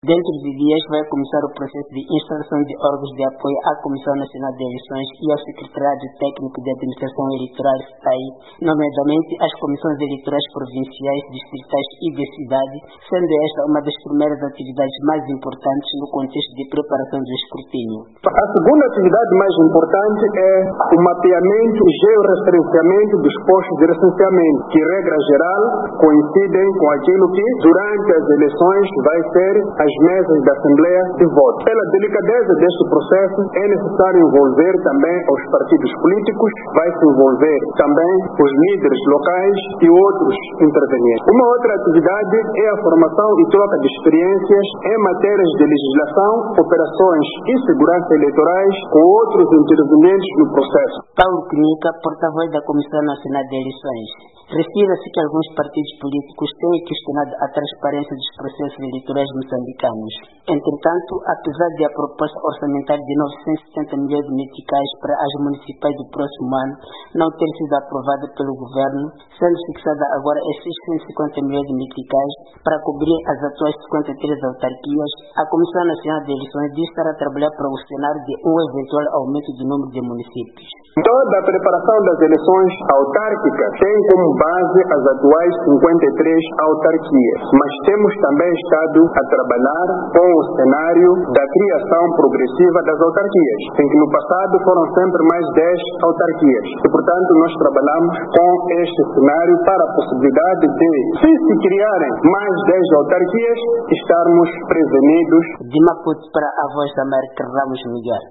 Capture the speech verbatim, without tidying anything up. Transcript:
Dentro de dias vai começar o processo de instalação de órgãos de apoio à Comissão Nacional de Eleições e ao Secretariado Técnico de Administração Eleitoral, S T A I, nomeadamente as comissões eleitorais provinciais, distritais e de cidade, sendo esta uma das primeiras atividades mais importantes no contexto de preparação do escrutínio. A segunda atividade mais importante é o mapeamento e georreferenciamento dos postos de recenseamento, que, regra geral, coincidem com aquilo que, durante as eleições, vai ser as mesas da Assembleia de voto. Pela delicadeza deste processo, é necessário envolver também os partidos políticos, vai se envolver também os líderes locais e outros intervenientes. Uma outra atividade é a formação e troca de experiências em matérias de legislação, operações e segurança eleitorais com outros intervenientes no processo. Paulo Cunha, porta-voz da Comissão Nacional de Eleições, refere-se que alguns partidos políticos têm questionado a transparência dos processos eleitorais moçambicanos. Entretanto, apesar de a proposta orçamentária de novecentos e setenta milhões de meticais para as municipais do próximo ano não ter sido aprovada pelo governo, sendo fixada agora em seiscentos e cinquenta milhões de meticais para cobrir as atuais cinquenta e três autarquias, a Comissão Nacional de Eleições diz estar a trabalhar para o cenário de um eventual aumento do número de municípios. Toda a preparação das eleições autárquicas tem como base as atuais cinquenta e três autarquias, mas temos também estado a trabalhar com o cenário da criação progressiva das autarquias, em que no passado foram sempre mais dez autarquias. E, portanto, nós trabalhamos com este cenário para a possibilidade de, se se criarem mais dez autarquias, estarmos prevenidos. De Maputo para a Voz da América, Ramos Miguel.